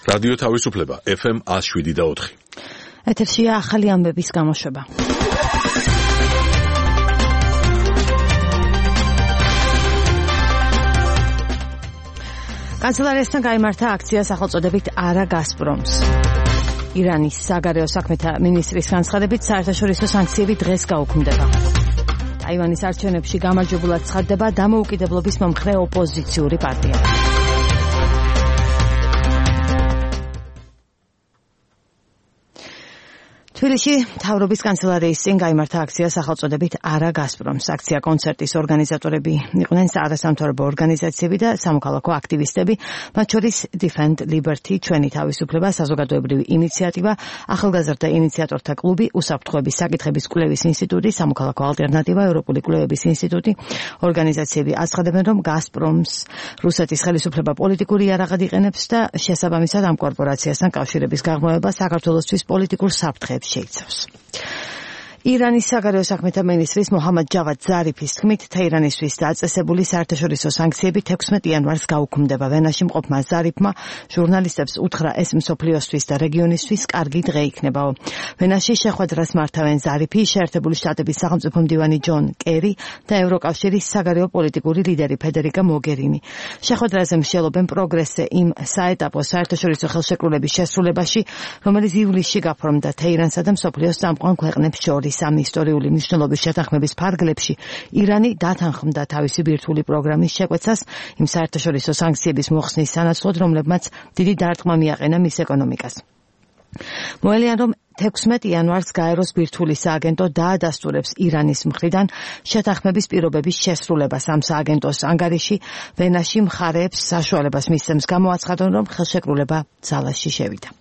რადიო თავისუფლება FM 107.4. ეთერშია ახალი ამბების გამოშვება. კანცელარიასთან გაიმართა აქცია სახელწოდებით არა გაზპრომს. ირანის საგარეო საქმეთა მინისტრის განცხადებით საერთაშორისო სანქციები დღეს გაუქმდება. ტაივანის არჩევნებში გამარჯვებულად ცხადდება დამოუკიდებლობის მომხრე ოპოზიციური პარტია. თბილისში მთავრობის კანცელარიის წინ გაიმართა აქცია სახელწოდებით არა გაზპრომს. აქცია კონცერტის ორგანიზატორები იყვნენ არასამთავრობო ორგანიზაციები და სამოქალაქო აქტივისტები, მათ შორის Defend Liberty, ჩვენი თავისუფლება, საზოგადოებრივი ინიციატივა, ახალგაზრდა ინიციატორთა კლუბი, უსაფრთხოების საკითხების კვლევის ინსტიტუტი, სამოქალაქო ალტერნატივა, ევროპული კვლევების ინსტიტუტი. ორგანიზაციები აცხადებენ, რომ გაზპრომს რუსეთის ხელისუფლება პოლიტიკური იარაღად იყენებს და შესაბამისად ამ კორპორაციასთან კავშირების გაღრმავება საქართველოსთვის პოლიტიკურ საფრთხეებს შეიცავს. ირანის საგარეო საქმეთა მინისტრის მოჰამად ჯავად ზარიფის თქმით, თეირანისთვის დაწესებული საერთაშორისო სანქციები 16 იანვარს გაუქმდება. ვენაში მყოფმა ზარიფმა ჟურნალისტებს უთხრა, ეს მსოფლიოსთვის და რეგიონისთვის კარგი დღე იქნებაო. ვენაში შეხვედრას მართავენ ზარიფი, შეერთებული შტატების სახელმწიფო მდივანი ჯონ კერი და ევროკავშირის საგარეო პოლიტიკური ლიდერი ფედერიკა მოგერინი. შეხვედრაზე მსჯელობენ პროგრესზე იმ საეტაპო საერთაშორისო ხელშეკრულების შესრულებაში, რომელიც ივლისში გაფორმდა თეირანსა და მსოფლიოს წამყვან ქვეყნებს შორის. ამ ისტორიული მნიშვნელობის შეთანხმების ფარგლებში ირანი დათანხმდა თავისი ბირთვული პროგრამის შეკვეცას იმ საერთაშორისო სანქციების მოხსნის სანაცვლოდ, რომლებმაც დიდი დარტყმა მიაყენა მის ეკონომიკას. მოელიან, რომ 16 იანვარს გაეროს ბირთვული სააგენტო დაადასტურებს ირანის მხრიდან შეთანხმების პირობების შესრულებას. ამ სააგენტოს ანგარიში ვენაში მხარეებს საშუალებას მისცემს გამოაცხადონ, რომ ხელშეკრულება ძალაში შევიდა.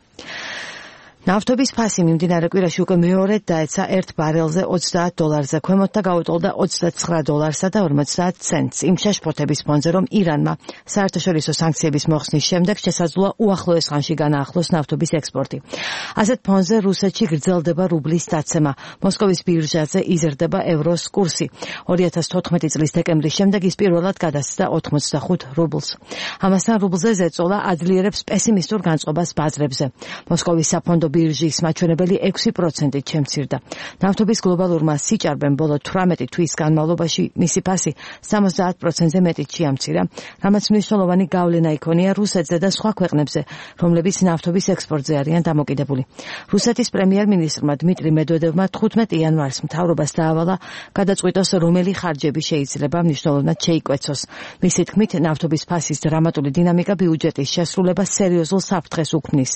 ნავთობის ფასი მიმდინარე კვირაში უკვე მეორედ დაეცა 1 ბარელზე $30-ზე, ქვემოთ და გაუტოლდა $29 და 50 ცენტს. იმ შეშფოთების ფონზე, რომ ირანმა საერთაშორისო სანქციების მოხსნის შემდეგ შესაძლოა უახლოეს ხანში განაახლოს ნავთობის ექსპორტი. ასეთ ფონზე რუსეთში გრძელდება რუბლის დაცემა. მოსკოვის ბირჟაზე იზრდება ევროს კურსი. 2014 წლის დეკემბრის შემდეგ ის პირველად გადასცდა 85 რუბლს. ამასთან რუბლზე ზეწოლა აძლიერებს პესიმისტურ განწყობას ბაზრებზე. მოსკოვის საფონდო ბირჟის მაჩვენებელი 6%-ით შემცირდა. ნავთობის გლობალურმა სიჭარბემ ბოლო 18 თვის განმავლობაში მისი ფასი 70%-ზე მეტით შეამცირა, რამაც მნიშვნელოვანი გავლენა იქონია რუსეთზე და სხვა ქვეყნებზე, რომლებიც ნავთობის ექსპორტზე არიან დამოკიდებული. რუსეთის პრემიერ-მინისტრმა დმიტრი მედვედევმა 15 იანვარს მთავრობას დაავალა გადაწყვიტოს, რომელი ხარჯები შეიძლება მნიშვნელოვნად შეიკვეცოს. მისი თქმით, ნავთობის ფასის დრამატული დინამიკა ბიუჯეტის შესრულებას სერიოზულ საფრთხეს უქმნის.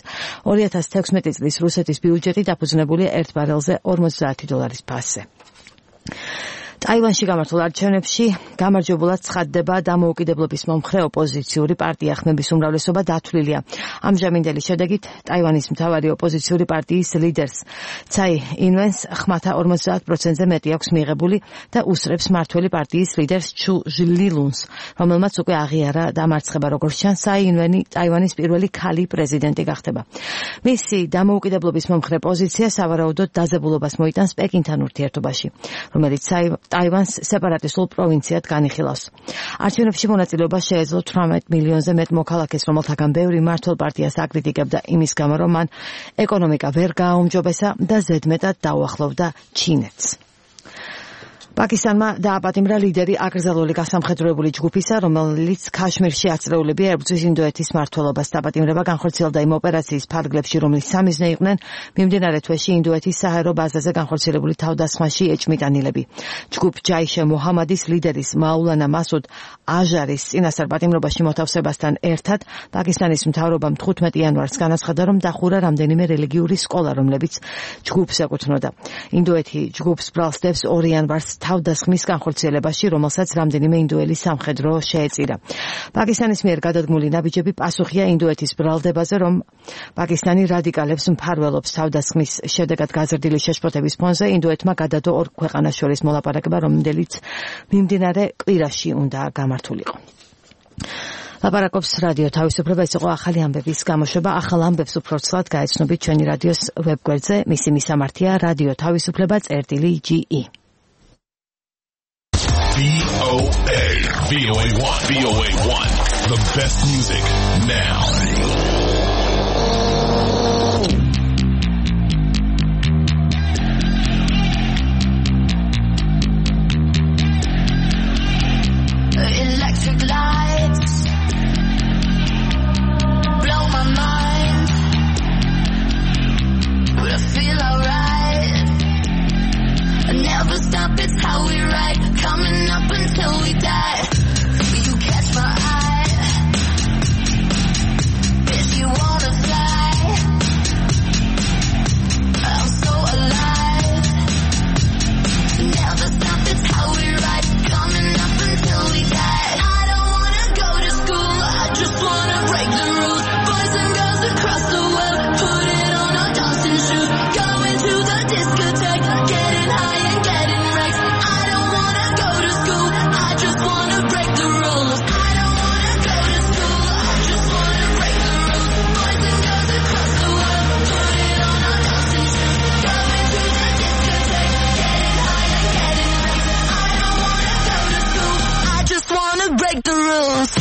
2016 წლის რუსეთის ბიუჯეტი დაფუძნებულია 1 ბარელზე $40 ფასზე. ტაივანში გამართულ არჩევნებში გამარჯვებულად ცხადდება დამოუკიდებლობის მომხრე ოპოზიციური პარტია. ხმების უმრავლესობა დათვლილია. ამჟამინდელი შედეგით ტაივანის მთავარი ოპოზიციური პარტიის ლიდერს ცაი ინვენს ხმათა 50%-ზე მეტი აქვს მიღებული და უსწრებს მართველი პარტიის ლიდერს ჩუ ჟლილუნს, რომელმაც უკვე აღიარა დამარცხება. როგორც ჩანს, ცაი ინვენი ტაივანის პირველი ქალი პრეზიდენტი გახდება. მისი დამოუკიდებლობის მომხრე პოზიცია სავარაუდოდ დაძაბულობას მოიტანს პეკინთან ურთიერთობაში, რომელიც ტაივანს სეპარატისტულ პროვინციად განიხილავს. არჩევნებში მონაწილეობა შეეძლო 18 მილიონზე მეტ მოქალაქეს, რომელთაგან ბევრი მმართველ პარტიას აკრიტიკებდა იმის გამო, რომ მან ეკონომიკა ვერ გააუმჯობესა და ზედმეტად დაუახლოვდა ჩინეთს. პაკისტანმა დააპატიმრა ლიდერი აკრძალული გასამხედროებული ჯგუფისა, რომელიც ქაშმირში აწრეულებია ებრძვის ინდოეთის მმართველობას. დაპატიმრება განხორციელდა იმ ოპერაციის ფარგლებში, რომლის სამიზნე იყვნენ მიმდინარე თვეში ინდოეთის საჰაერო ბაზაზე განხორციელებული თავდასხმაში ეჭმიტანილები. ჯგუფ ჯაიშე მოჰამადის ლიდერის მაულანა მასუდ აჟარის წინასწარ პატიმრობაში მოთავსებასთან ერთად პაკისტანის მთავრობამ 15 იანვარს განაცხადა, რომ დახურა რამდენიმე რელიგიური სკოლა, რომლებიც ჯგუფს ეკუთვნოდა. ინდოეთი ჯგუფს ბრალსდებს 2 იანვარს თავდასხმის განხორციელებაში, რომელსაც რამდენიმე ინდოელი სამხედრო შეეწირა. პაკისტანის მიერ გადადგმული ნაბიჯები პასუხია ინდოეთის ბრალდებაზე, რომ პაკისტანი რადიკალებს მფარველობს. თავდასხმის შედეგად გაზრდილი შეშფოთების ფონზე ინდოეთმა გადადო 2 ქვეყანას შორის მოლაპარაკება, რომელიც მიმდინარე კვირაში უნდა გამართულიყო. ლაპარაკობს რადიო თავისუფლება. ეს იყო ახალი ამბების გამოშვება. ახალ ამბებს უფრო ცლად გაეცნობით ჩვენი რადიოს ვებგვერდზე. მისი მისამართია რადიო თავისუფლება.ge. VOA1, the best music now. break the rules.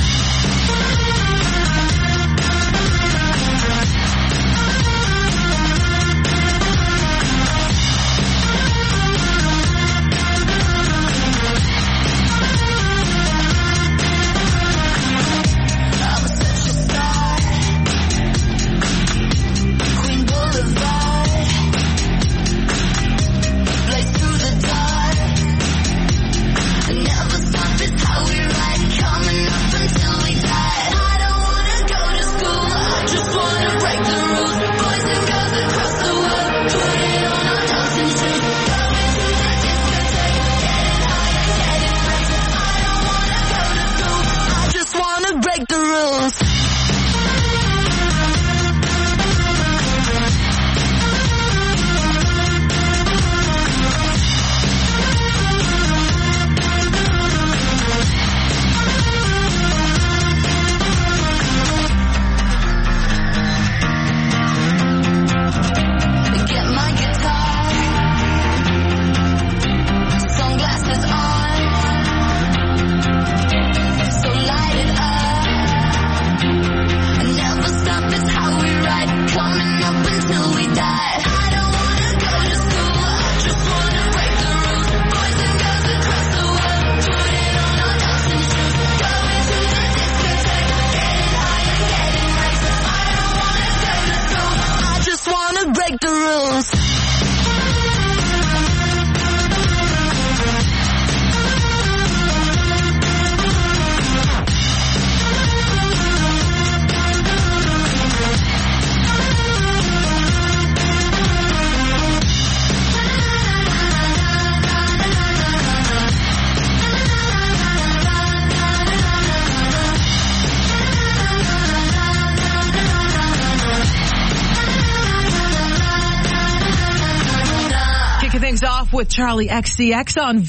With Charlie XCX on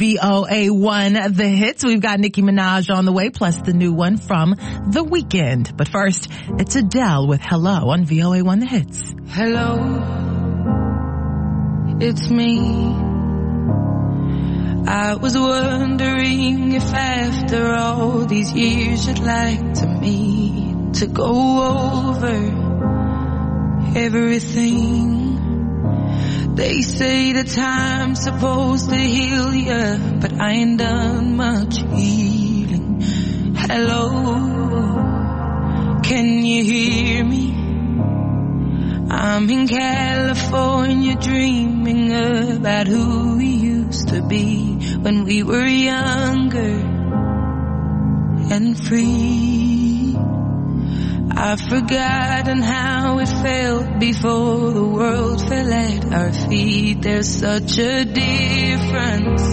VOA1 The Hits. We've got Nicki Minaj on the way, plus the new one from The Weeknd. But first, it's Adele with Hello on VOA1 The Hits. Hello, it's me. I was wondering if after all these years you'd like to meet to go over everything. They say the time's supposed to heal ya, but I ain't done much healing. Hello, can you hear me? I'm in California dreaming about who we used to be when we were younger and free. I've forgotten how it felt before the world fell at our feet. There's such a difference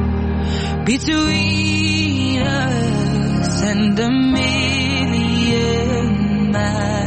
between us and a million miles.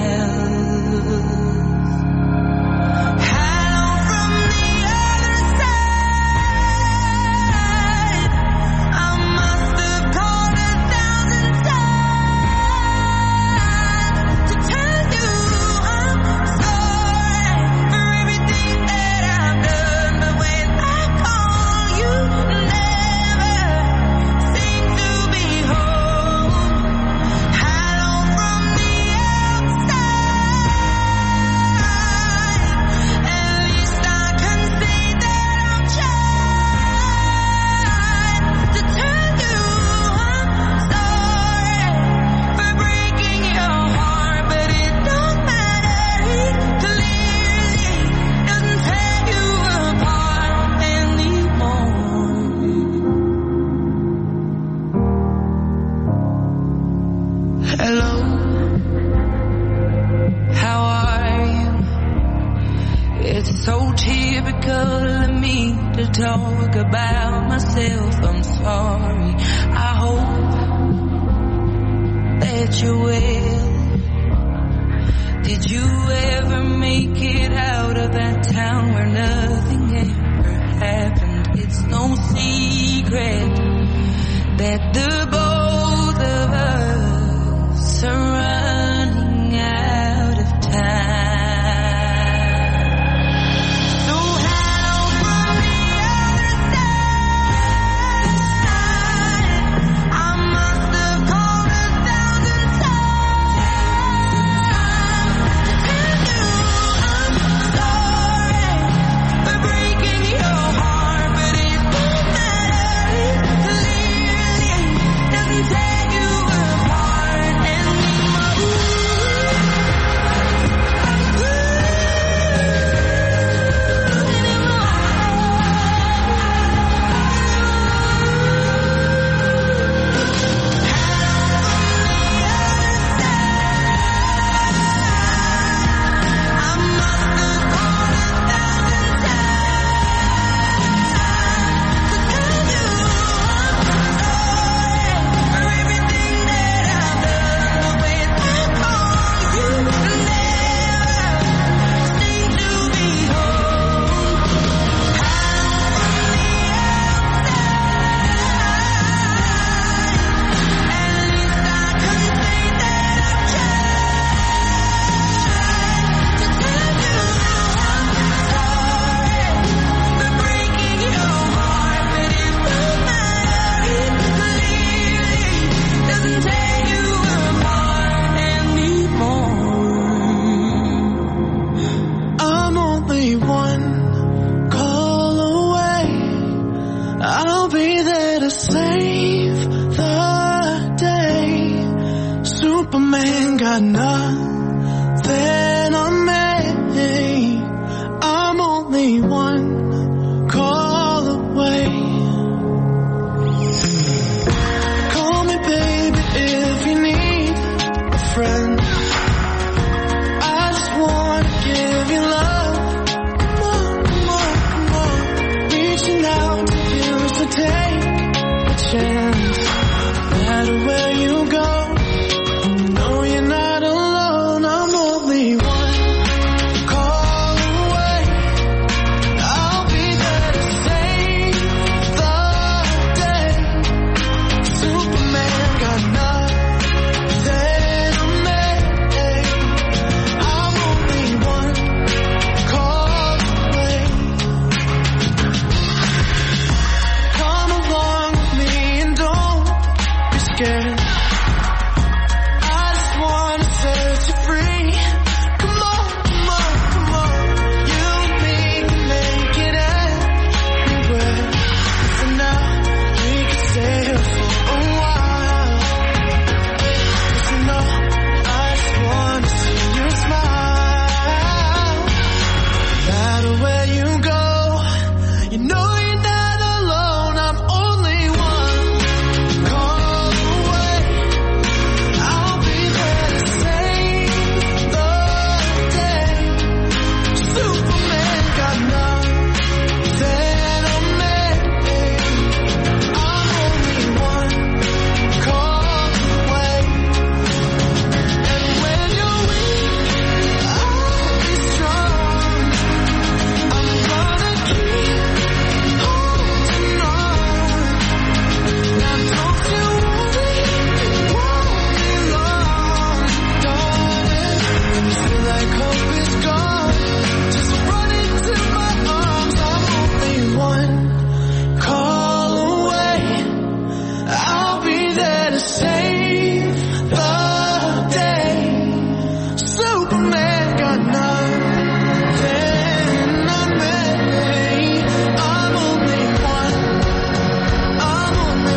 Talk about myself, I'm sorry. I hope that you're well. Did you ever make it out of that town where nothing ever happened? It's no secret that the both of us are running out of time. Call got nothing on me. I'm only one call away. Call me baby if you need a friend. I just wanna give you love. Come on, come on, come on. Reaching out to you, so take a chance. No matter where you go, you know you're not alone. I'm only one call away. I'll be there to save the day. Superman got nothing on me. I'm only one call away. Come along with me and don't be scared. I just wanna set you free. Come on, come on, come on. You and me can make it anywhere. For now, we can stay here for a while. 'Cause you know, I just wanna see you smile. No matter where you go, you know you're not alone. I'm only one call away. I'll be there to save the day. Superman got nothing on me. I'm only one call away. And when you're weak, I'll be strong. I'm gonna keep holding on. Now don't you worry, it won't be long, darling. When you feel like hope is gone, just run into my arms. I'm only one call away. I'll be there to save the day. Superman got nothing on me. I'm only one. I'm only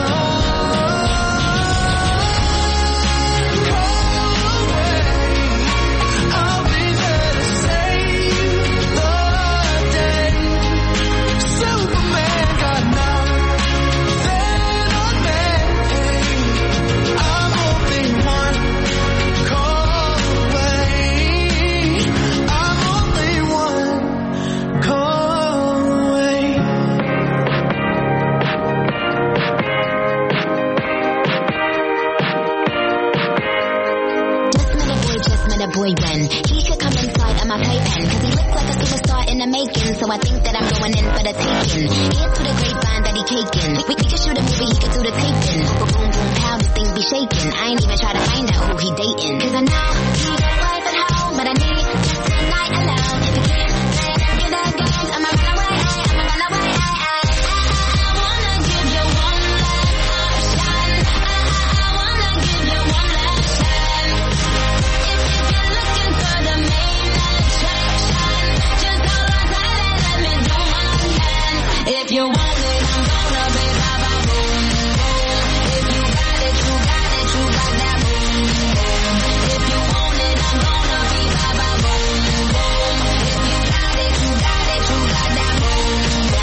one call away. I'll be there to save the day. Superman got nothing on me. I'm only one call away. I'm only one call away. Just met a boy when he could come inside of my playpen. Cause he looks like a superstar in the making. So I think that I'm going in for the taking. Here's to the grapevine that he caking. We could shoot a movie, he could do the taping. Boom, boom, boom, pow, this thing be shaking. I ain't even try to find out who he dating. Cause I know you got a wife at home, but I need just a night alone. If you can't play them, get that games. I'ma run away, I'ma run away. I wanna give you one last shot. I wanna give you one last shot. If you're looking for the main attraction, just hold on tight and let me do my dance. If you want it, I'm gonna be ba-ba boom boom. If you got it, you got it, you got that boom boom. If you want it, I'm gonna be ba-ba boom boom. If you got it, you got it, you got that boom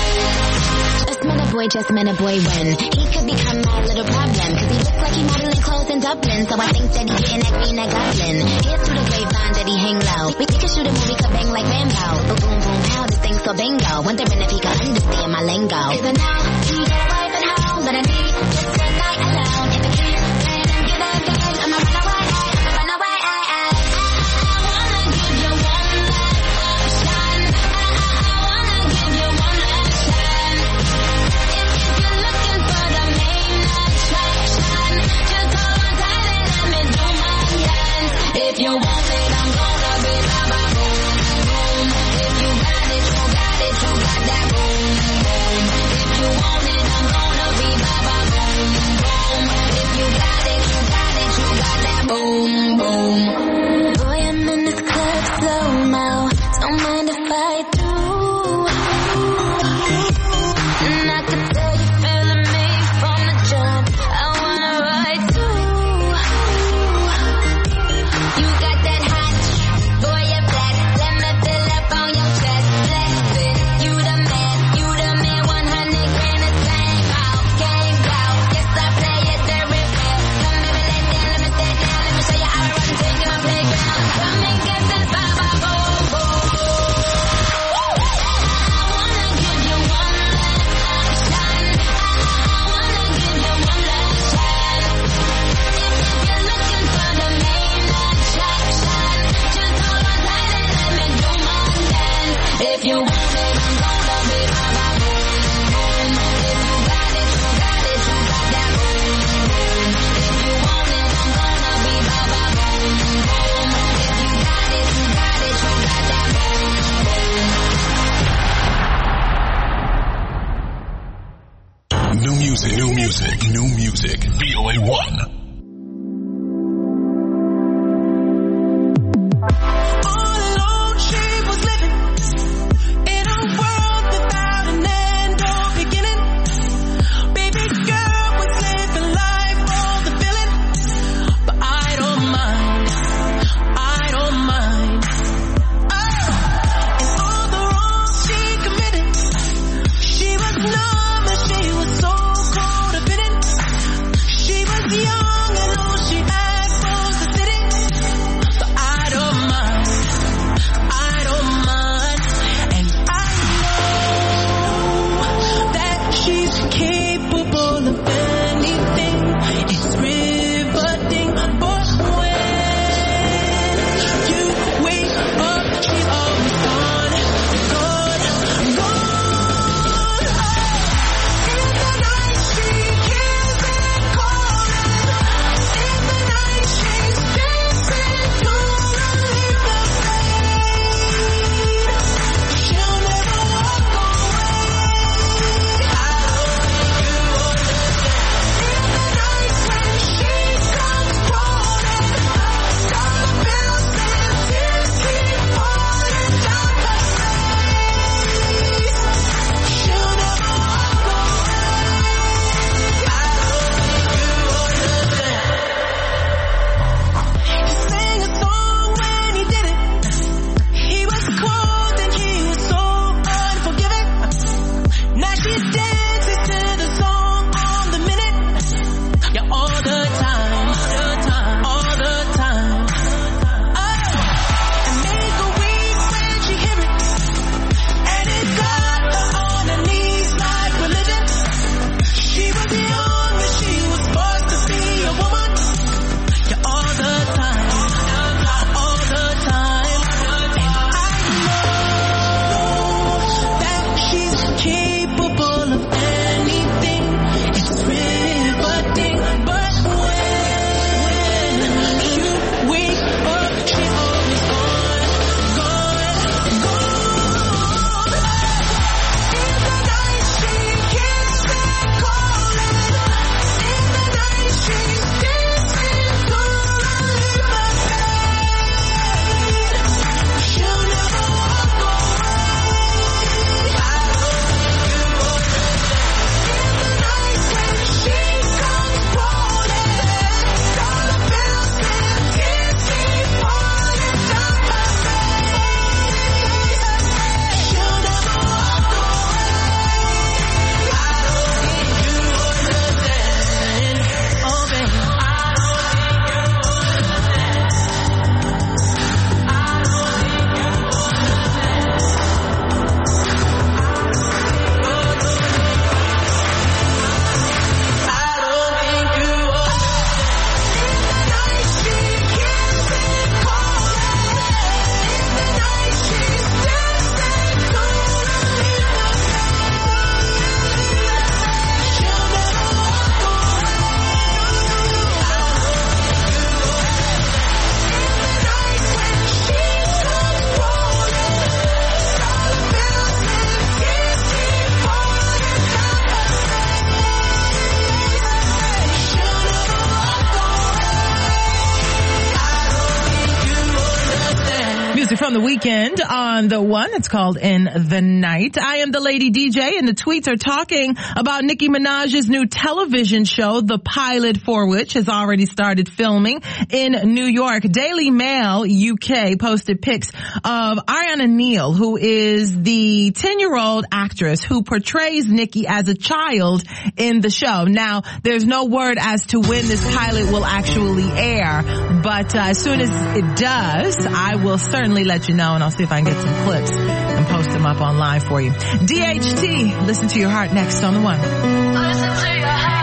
boom. Just met a boy when he could become my little problem. Cause he looks like he modeling clothes in Dublin. So I think that he getting that green, that goblin. Here's to the grapevine that he hang low. We could shoot a movie, could bang like Rambo. But boom, boom, pow, this thing so bingo. Wondering if he could understand my lingo. Cause I know you got a wife at home, but I need just a night alone. If you can't play them, get that games. I'ma run away, I'ma run away. I wanna give you one last shot. I wanna give you one last shot. If you're looking for the main attraction, just hold on tight and let me do my dance. If you want it, I'm gonna be ba-ba boom boom. If you got it, you got it, you got that boom boom. If you want it, I'm gonna be ba-ba boom new music. VOA1. From The Weeknd on The One. It's called In the Night. I am the Lady DJ, and the tweets are talking about Nicki Minaj's new television show, the pilot for which has already started filming in New York. Daily Mail UK posted pics of Ariana Neal, who is the 10-year-old actress who portrays Nicki as a child in the show. Now, there's no word as to when this pilot will actually air, but as soon as it does, I will certainly let you know, and I'll see if I can get some clips and post them up online for you. DHT, Listen to Your Heart next on The One. Listen to your heart.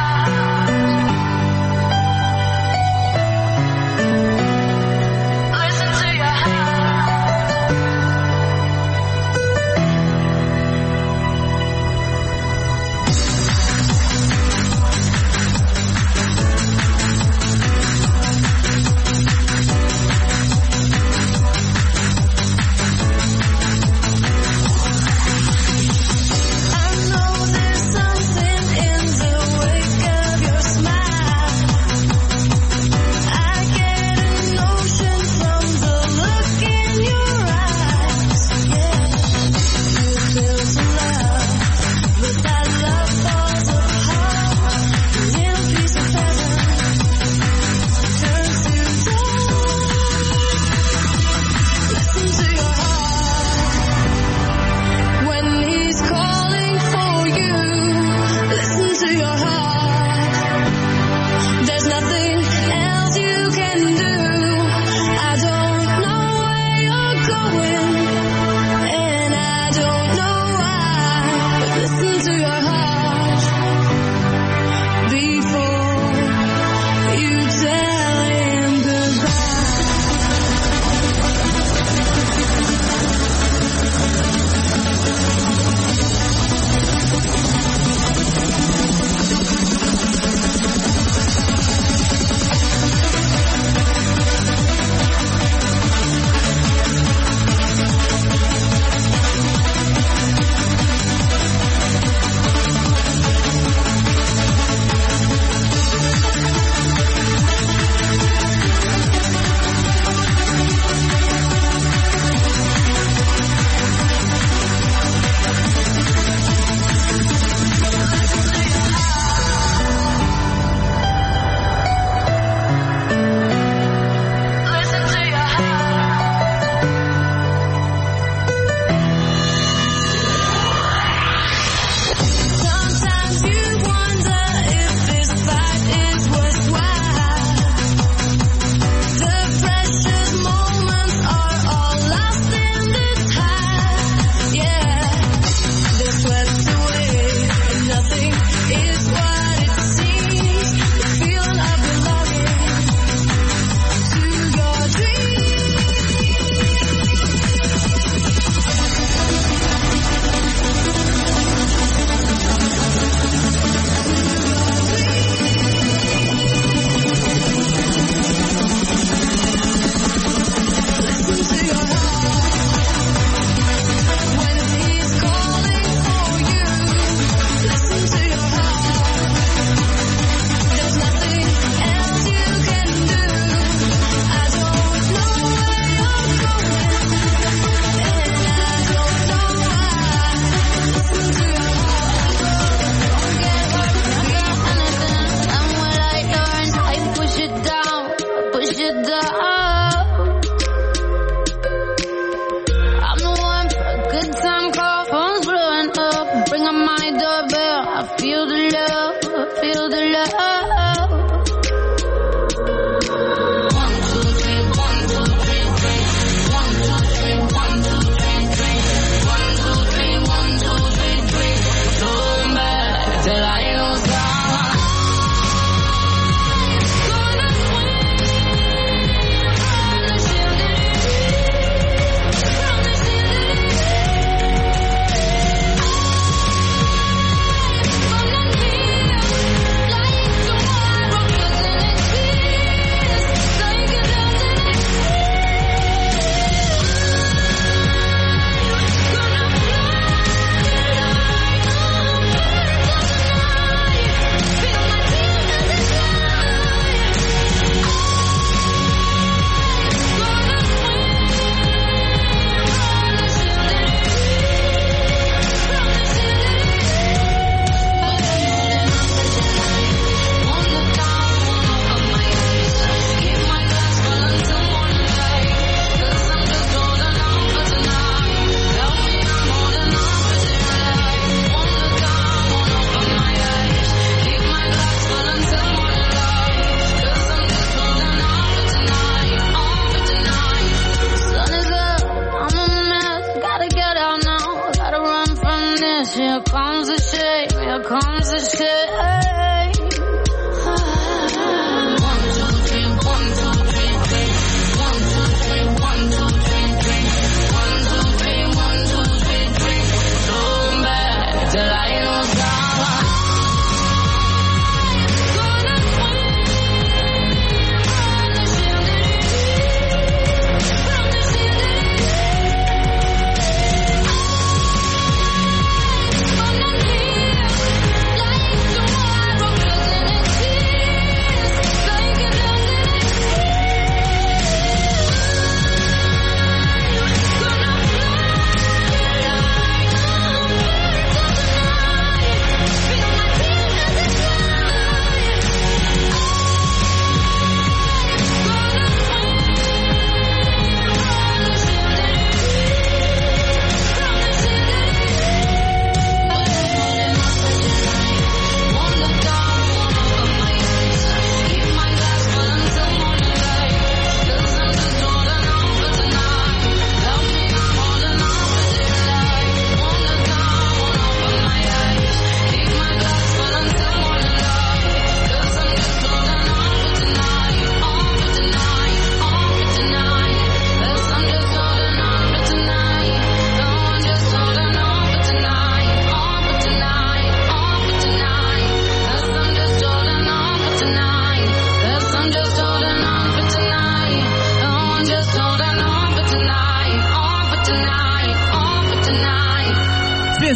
I know there's something in the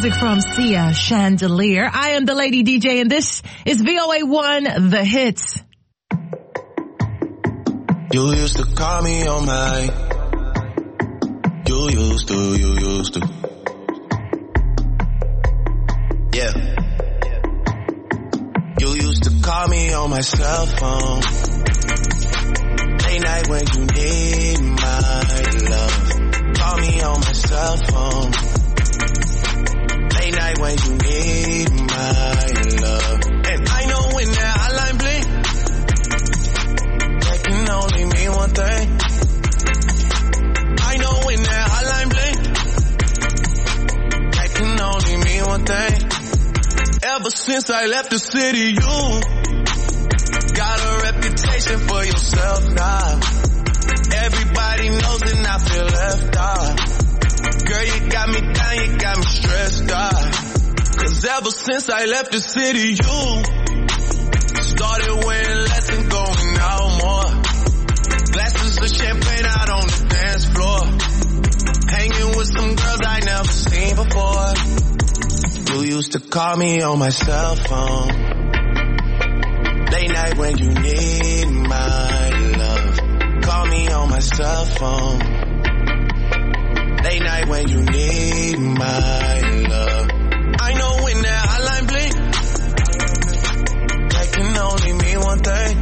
music from Sia, Chandelier. I am the Lady DJ, and this is VOA1, The Hits. You used to call me on my. You used to. Yeah. You used to call me on my cell phone. Late night when you need my love. Call me on my cell phone. Late night when you need my love. And I know when that hotline blink, that can only mean one thing. I know when that hotline blink, that can only mean one thing. Ever since I left the city, you got a reputation for yourself now. Everybody knows and I feel left out. Girl, you got me down, you got me stressed out. Cause ever since I left the city, you started wearing less and going out more. Glasses of champagne out on the dance floor. Hanging with some girls I never seen before. You used to call me on my cell phone. Late night when you need my love. Call me on my cell phone. Late night when you need my love. I know when that hotline blink, that can only mean one thing.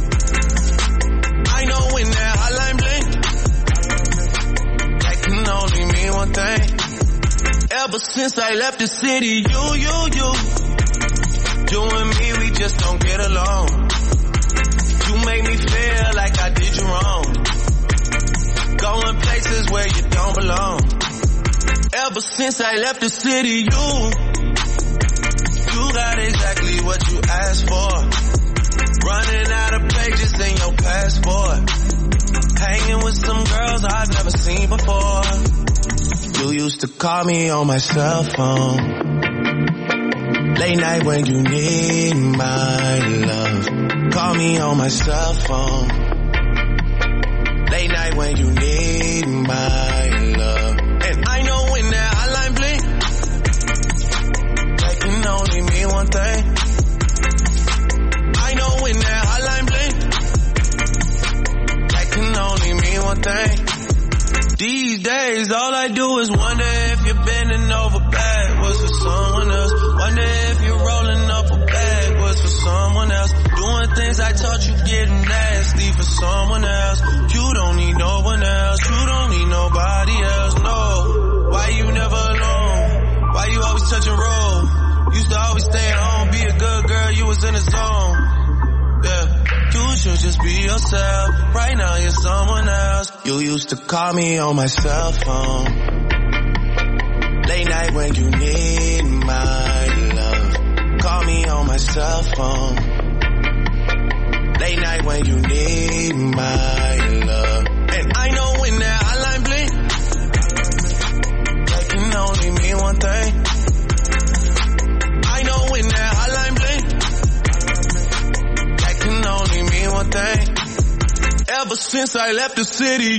I know when that hotline blink, that can only mean one thing. Ever since I left the city, you and me, we just don't get along. You make me feel like I did you wrong. Going places where you don't belong. Ever since I left the city, you got exactly what you asked for. Running out of pages in your passport. Hanging with some girls I've never seen before. You used to call me on my cell phone. Late night when you need my love. Call me on my cell phone. Late night when you need my love. And I know when that hotline blink, that can only mean one thing. I know when that hotline blink, that can only mean one thing. These days all I do is wonder if you're bending over backwards for someone else. Wonder if you're rolling up a backwards for someone else. Doing things I taught you getting nasty for someone else. You don't need no one else. You don't need nobody else, no. Why you never alone? Why you always touching roll? Used to always stay at home, be a good girl, you was in the zone. Yeah, you should just be yourself. Right now you're someone else. You used to call me on my cell phone. Late night when you need my love. Call me on my cell phone. Late night when you need my love. And I know when that hotline blink, that can only mean one thing. I know when that hotline blink, that can only mean one thing. Ever since I left the city,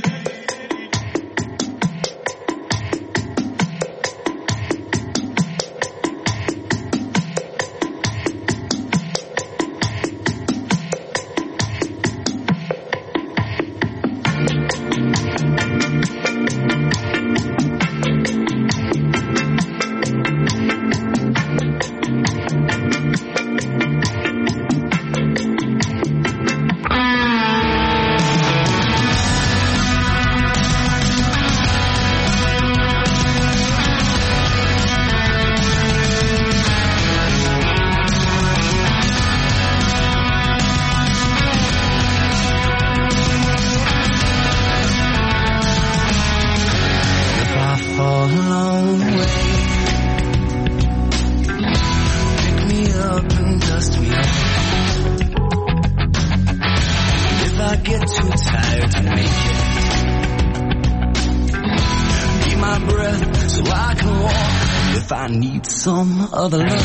some other love.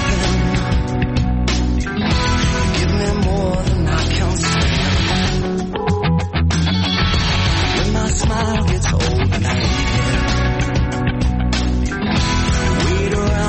Give me more than I can stand. When my smile gets old and I wait around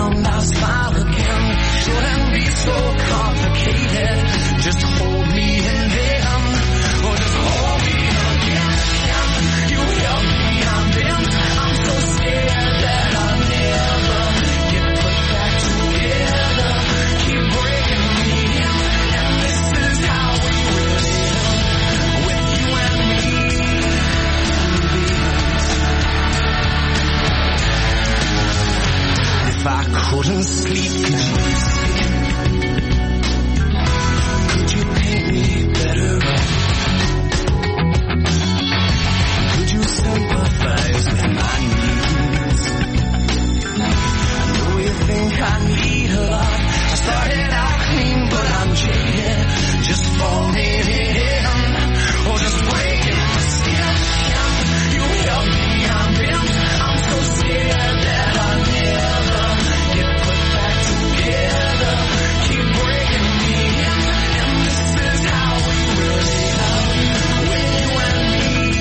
couldn't sleep. Could you paint me better off? Could you sympathize with my needs? I know you think I need a lot. I started out clean, but I'm jaded. Just falling in, or just breaking my skin. You help me, I'm bent. I'm so scared that I'll never get put back together. Keep breaking me in, and this is how we really love. With you and me.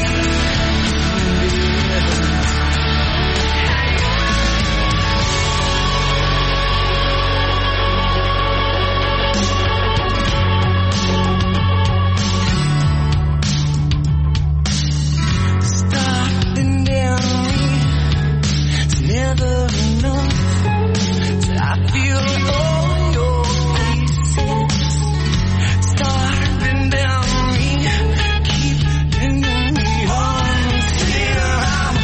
Stopping down me, it's never enough. Till I feel all your faces. Stopping down me, keep bringing me on till I'm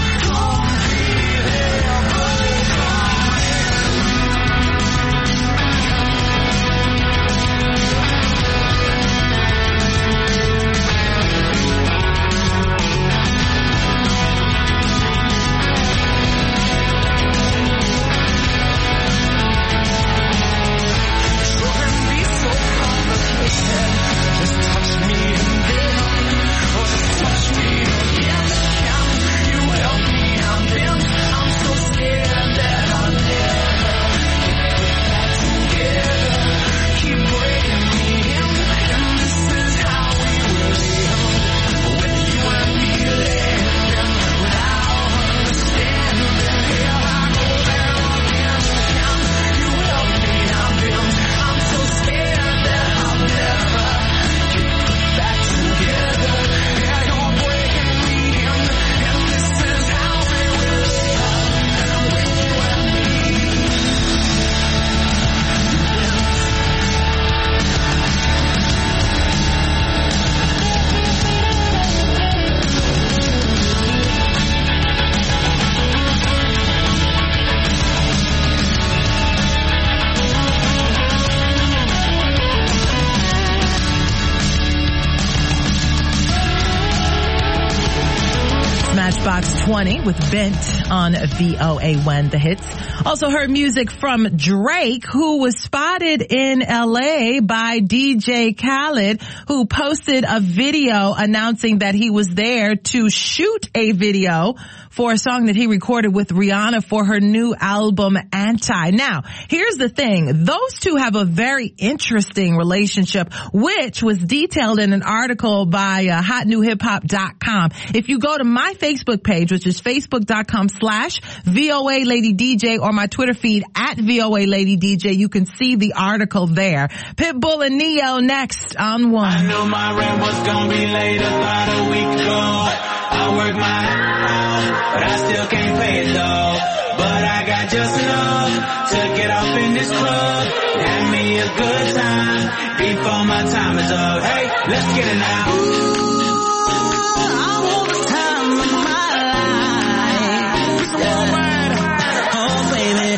shouldn't be so complicated. Just touch me and then, or just touch me again. You help me, I'm bent. I'm so scared that I'll never get back together. Keep breaking me in, and this is how we really live. With you and me living without understanding. Here I go there again. You help me, I'm bent. I'm so scared that I'll never get back together. Yeah, you're breaking me in, and this is how we will live. With you and me. Matchbox 20 with Bent on VOA1 The Hits. Also heard music from Drake, who was spotted in LA by DJ Khaled, who posted a video announcing that he was there to shoot a video for a song that he recorded with Rihanna for her new album Anti. Now, here's the thing. Those two have a very interesting relationship, which was detailed in an article by hotnewhiphop.com. If you go to my Facebook page, which is facebook.com/VOA Lady DJ, or my Twitter feed at VOA Lady DJ, you can see the article there. Pitbull and Neo next on One. I knew my rent was gonna be late about a week ago. I worked my ass out, but I still can't pay it though. But I got just enough to get off in this club. Have me a good time before my time is up. Hey, let's get it now. I want the time of my life. Oh, baby.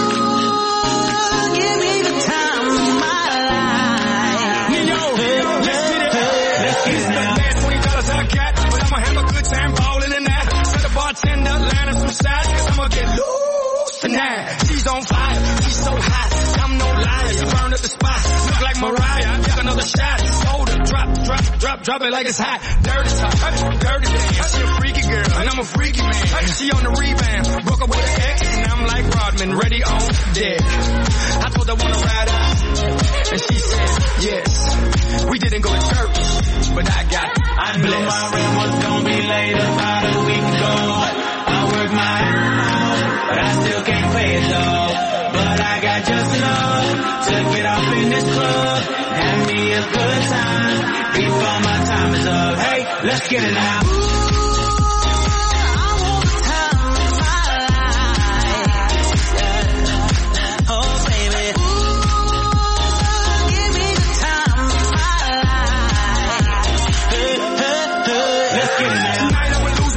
Give me the time of my life. Let's get it now. $20 I got, but I'ma have a good time ballin' in that. Set the bartender, line up some shots, cause I'ma get loose tonight. She's on fire, she's so hot, I'm no liar, she burned up the spot. Look like Mariah, take another shot. Hold her, drop it like it's hot. Dirty talk, dirty dance. She a freaky girl, and I'm a freaky man. She on the rebound, broke up with an ex, and I'm like Rodman, ready on deck. I told her wanna ride out, and she said yes. We didn't go to church, but I got I knew my rent was gonna be late about a week ago. I worked my ass out, but I still can't pay it though. But I got just enough to get off in this club. Have me a good time before my time is up. Hey, let's get it now.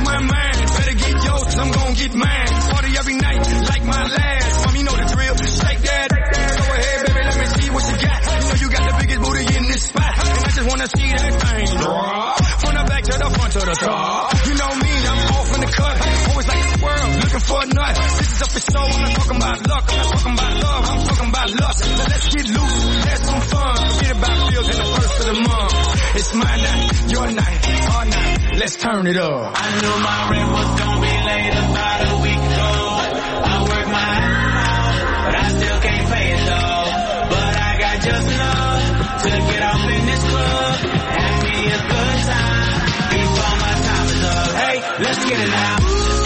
Mine. Party every night like my last. Mom, you know the drill. Shake the month. It's my night, your night, our night. Let's turn it up. I knew my rent was gonna be late about a week ago. I worked my ass off, but I still can't pay it though. But I got just enough to get off in this club. Have me a good time before my time is up. Hey, let's get it now.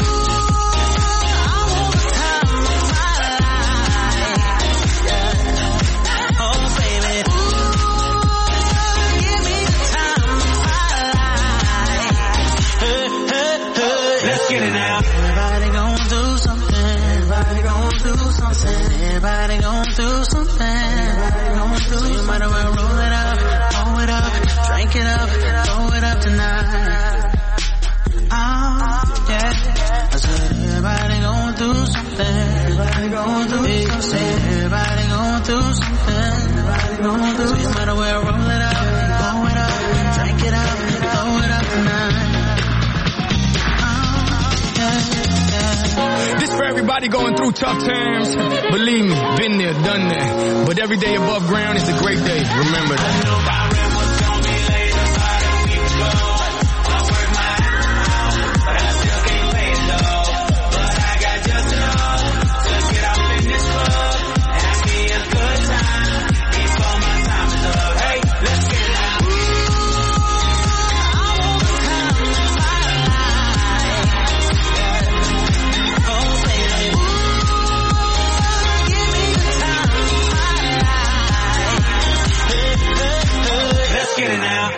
Get it now. Everybody gon' do something. Everybody gon' do something. Everybody gon' do something. Everybody gon' do something. So you might as well roll it up, blow it up, drink it up, throw it up tonight. Oh, yeah. I said everybody gon' do something. Everybody gon' do something. Everybody gon' do something. Everybody gon' do something. So you might as well roll it up, blow it up, drink it up, throw it up tonight. This for everybody going through tough times. Believe me, been there, done that. But every day above ground is a great day. Remember that. I knew my rent was gonna be late about a week ago. I worked my ass off, but I still can't pay it though. But I got just enough to get off in this club. Have me a good time before my time is up. Hey, let's get it out. Let's get it now.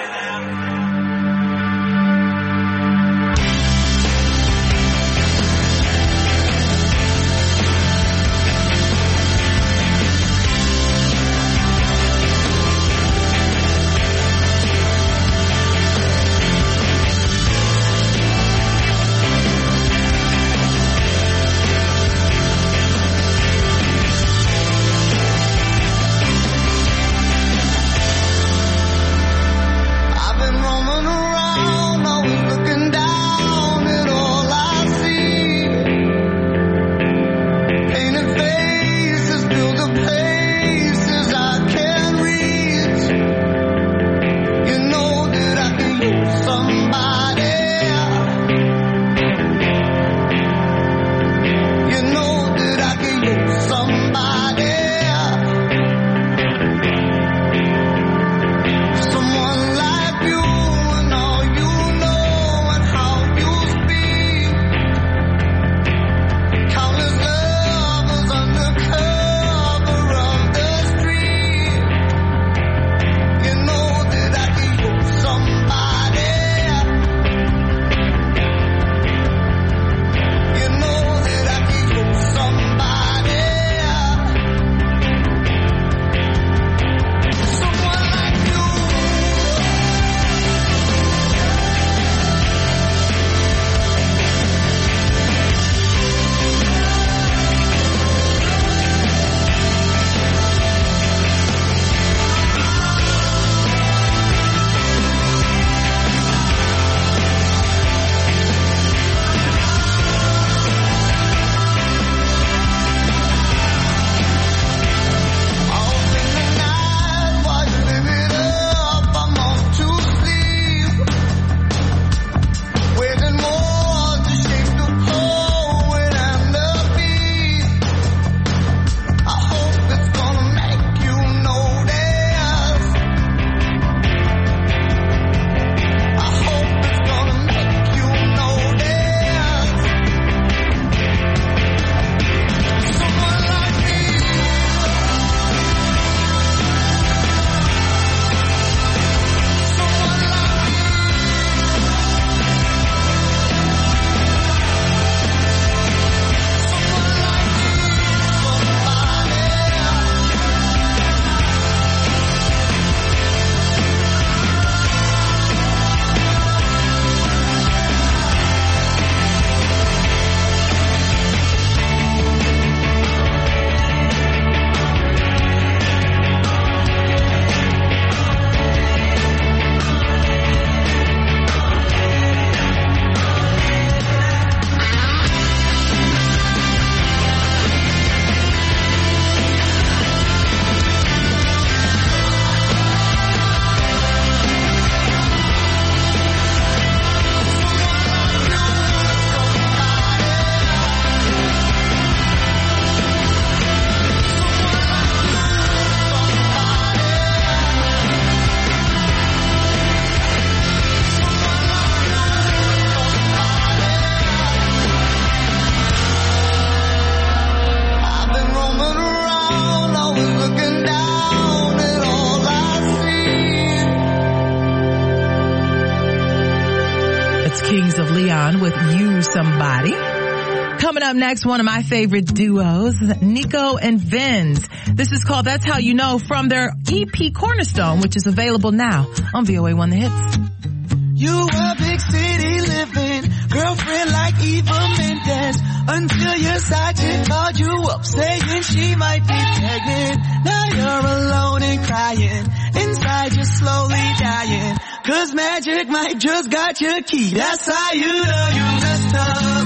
That's Kings of Leon with You Somebody. Coming up next, one of my favorite duos, Nico and Vinz. This is called That's How You Know from their EP Cornerstone, which is available now on VOA1 The Hits. You a big city living girlfriend like Eva Mendes, until your side chick called you up saying she might be pregnant. Now you're alone and crying, inside you're slowly dying, 'cause magic might just got your key. That's how you know you messed up.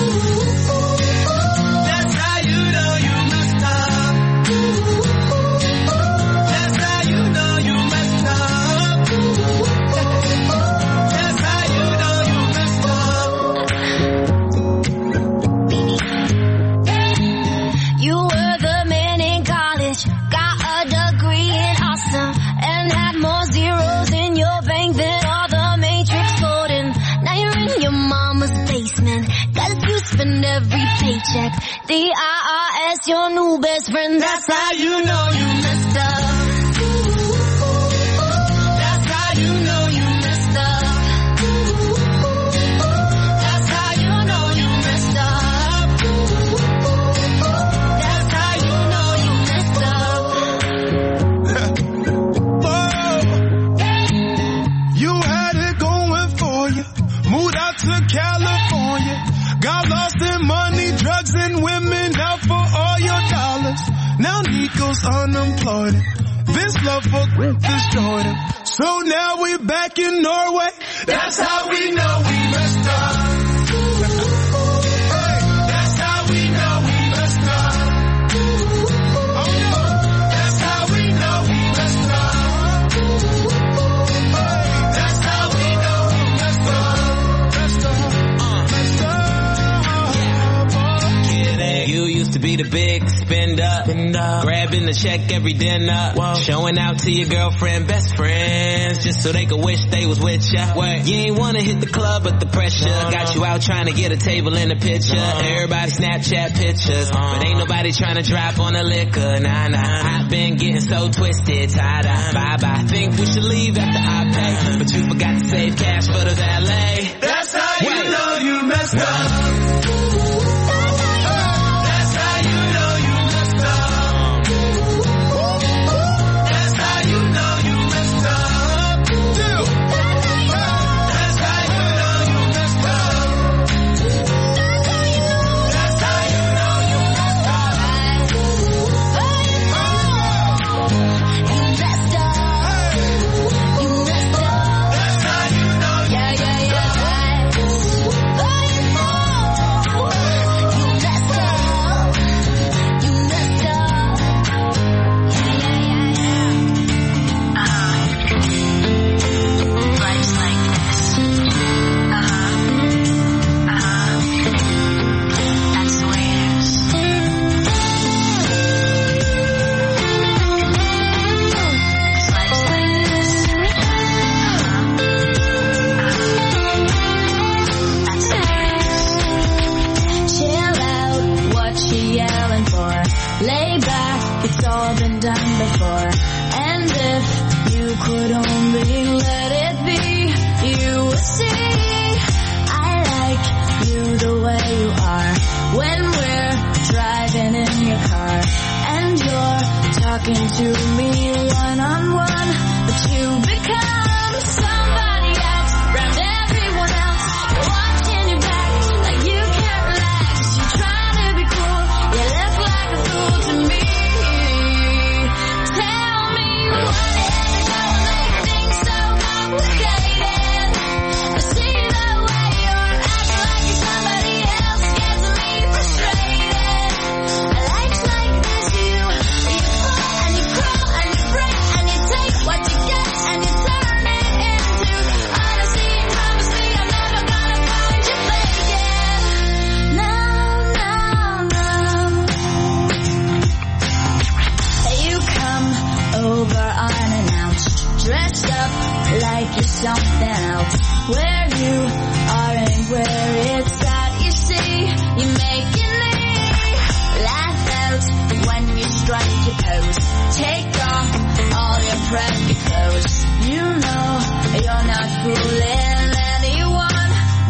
That's how you know you messed up. That's how you know you messed up. You were the man in college, got a degree in awesome, and had more zeros in your bank than all the Matrix coding. Now you're in your mama's basement, 'cause you spend every paycheck. The IRS, your new best friend. That's how you know you messed up. That's how you know you messed up. That's how you know you messed up. That's how you know you messed up. You had it going for you. Moved out to California. Got lost in money, drugs, and women out for all your dollars. Now Nico's unemployed. This love for destroyed him. So now we're back in Norway. That's how we know we messed up. Hey, that's how we know we messed up. Oh no, that's how we know we messed up. Hey, that's how we know we messed up. Messed up, messed up. Kidding. You used to be the big spender, grabbing the check every dinner, showing out to your girlfriend, best friends, just so they could wish they was with ya. You ain't wanna hit the club, but the pressure got you out trying to get a table in the picture. Everybody Snapchat pictures, but ain't nobody trying to drop on the liquor. Nah, I've been getting so twisted, tied up. Bye. Think we should leave after I pay, but you forgot to save cash for the valet. That's how you know you messed up. You know you're not fooling anyone.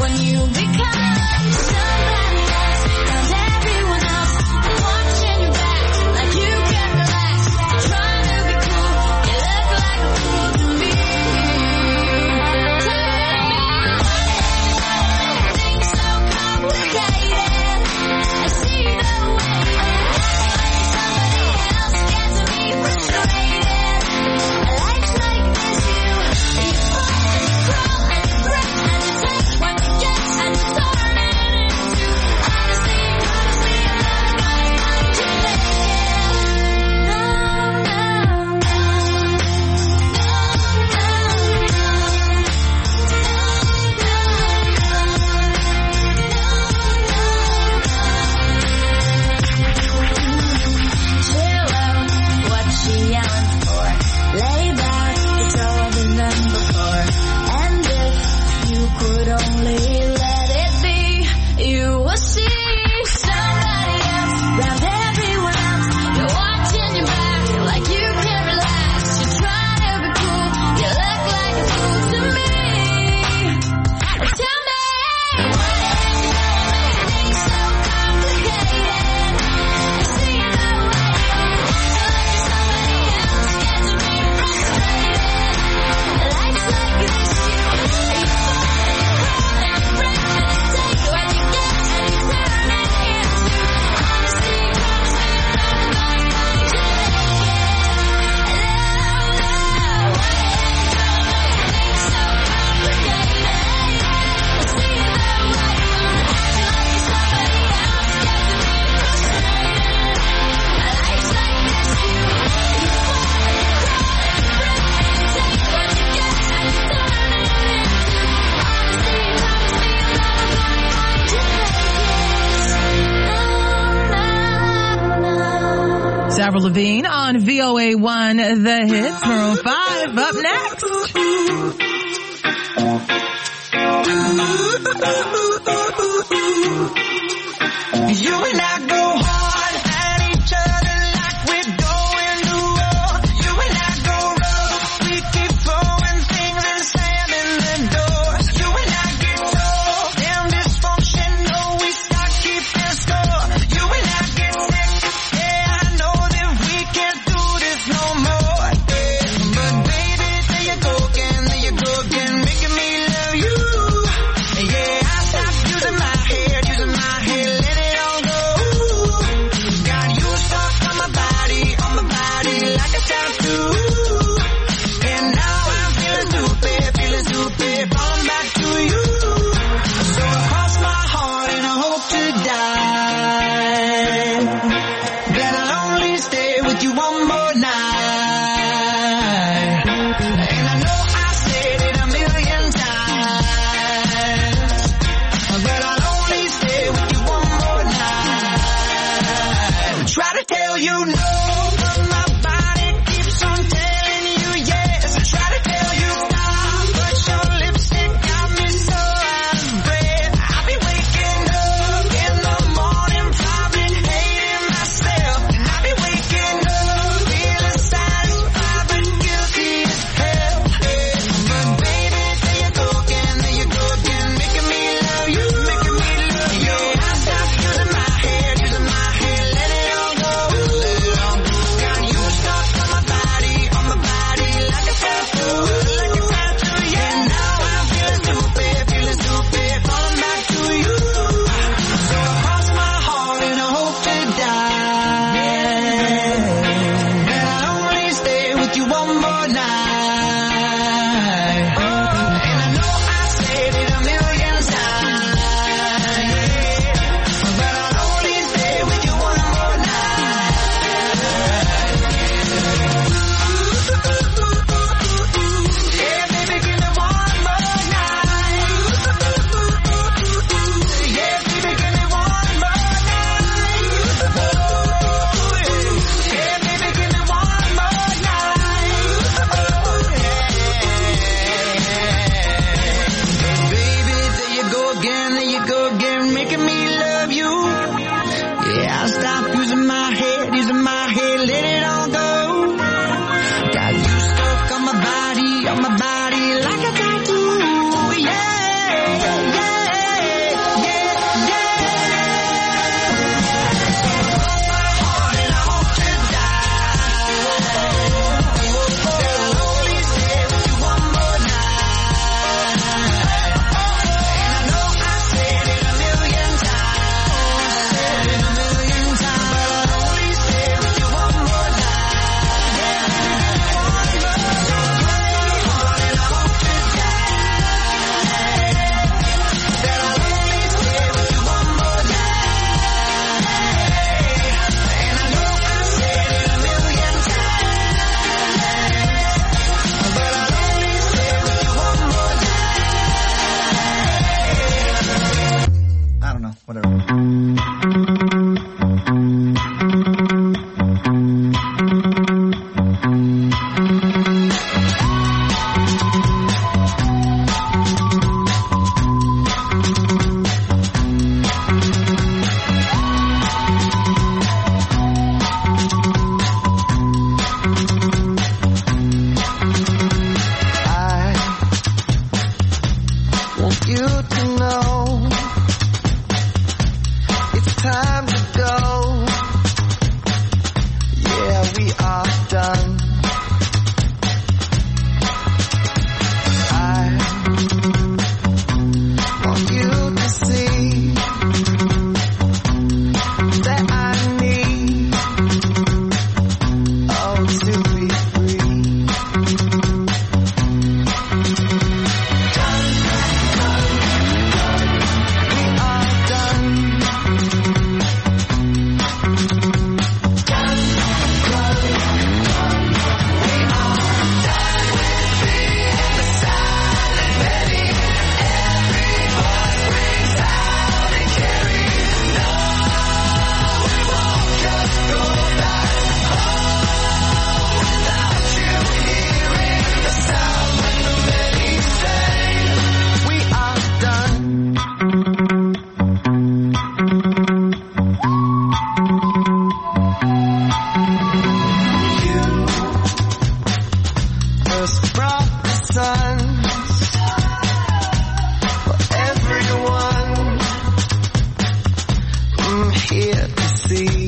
Avril Lavigne on VOA1 The Hits. Maroon 5 up next. You and I go hard at each other like we're going to war. You and I go rough, we keep throwing things and slamming the doors. You and I get told, damn dysfunctional, we start keeping score. You and I get sick, yeah, I know that we can't do this no more. But baby, there you go again, making me love you. Yeah, I stopped using my head, let it all go. Got you stuck on my body like a tattoo. And now I'm feeling stupid, falling back to you. So I cross my heart and I hope to die that I'll only stay with you one more night. And I know I said it a million times, but I'll only stay with you one more night. Try to tell you no, but my body keeps on telling you yes. Try to tell you stop, but your lipstick got me so out of breath. I'll be waking up in the morning, probably hating myself. And I'll be waking up feeling satisfied but guilty as hell. But baby, there you go again, making me love you. Yeah, I stopped using my head, let it all go. Got you stuck on my body like a tattoo. Yeah, now I'm feeling stupid, falling back to you. So I cross my heart and I hope to die that I'll only stay with you one more night. And I know I said it a million times, but I'll only stay with you one more night. Yeah, baby, give me one more night. Yeah, baby, give me one more night. Yeah, baby, give me one more night. Baby, there you go again, making me love you. Yeah, I'll stop using my head, let it all go. Got you stuck on my body like a tattoo. Yeah. My heart and I hope to die that I'll only stay with you one more night. And I know I said it a million times, but I'll only stay with you one more I don't know, whatever. I want you to know it's time to go. Yeah, we are done. I want you to see that I need to be free. here to see.